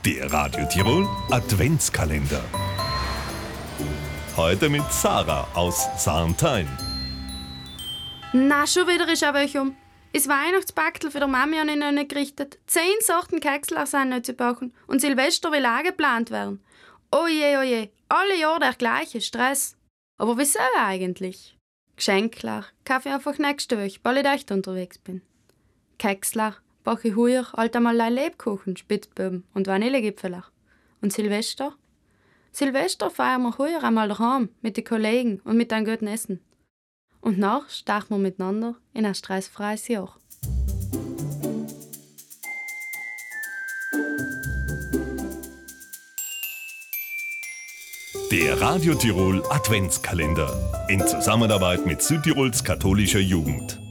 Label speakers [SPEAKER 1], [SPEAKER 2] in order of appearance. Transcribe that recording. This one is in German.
[SPEAKER 1] Der Radio Tirol Adventskalender. Heute mit Sarah aus Sarnthein.
[SPEAKER 2] Na, schon wieder ist auch welch um. Das Weihnachtsbackel für die Mami habe ich noch nicht gerichtet. 10 Sorten Keksler sind noch zu backen und Silvester will auch geplant werden. Oje, oje, alle Jahre der gleiche Stress. Aber wieso eigentlich? Geschenkler, Kaffee einfach nächste Woche, weil ich echt unterwegs bin. Keksler, backe ich heuer halt einmal Lebkuchen, Spitzbuben und Vanillegipfeler. Und Silvester? Silvester feiern wir heuer einmal daheim mit den Kollegen und mit einem guten Essen. Und nach starten wir miteinander in ein stressfreies Jahr.
[SPEAKER 1] Der Radio Tirol Adventskalender in Zusammenarbeit mit Südtirols katholischer Jugend.